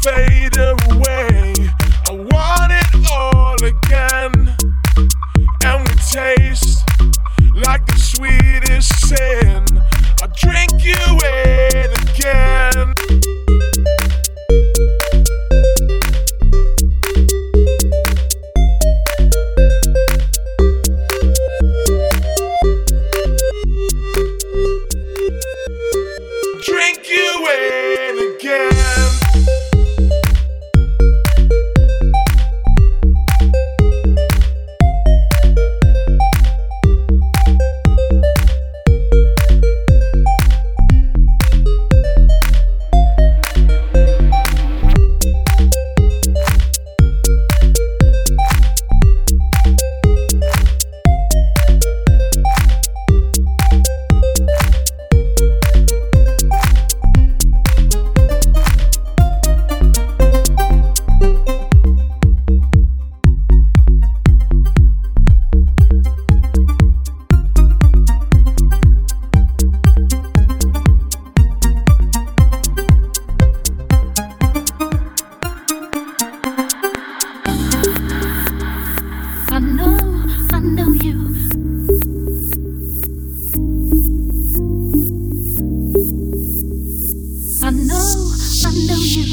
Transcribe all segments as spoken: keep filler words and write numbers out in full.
fade away. I want it all again, and we taste like the sweetest sin. I drink you in again. Drink you in again. I know, I know you. I know, I know you.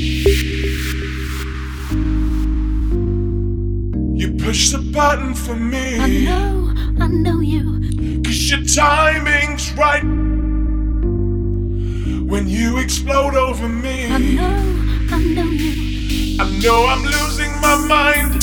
You push the button for me. I know, I know you. 'Cause your timing's right when you explode over me. I know, I know you. I know I'm losing my mind.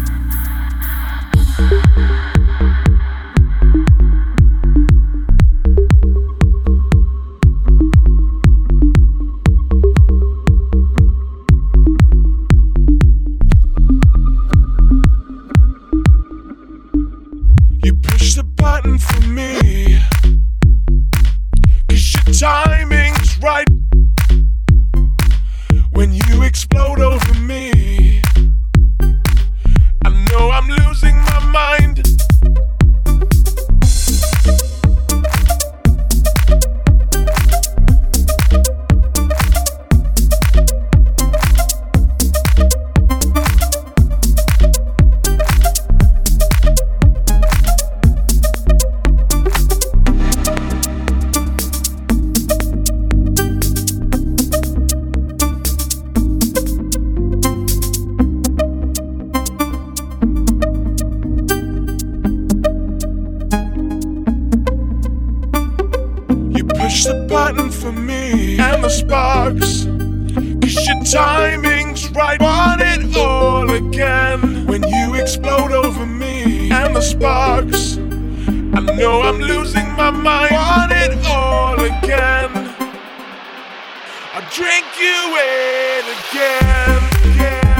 You push the button for me, 'cause your timing's right when you explode over me. I know I'm losing my mind. You push the button for me and the sparks, 'cause your timing's right. Want it all again when you explode over me and the sparks. I know I'm losing my mind. Want it all again. I drink you in again, again.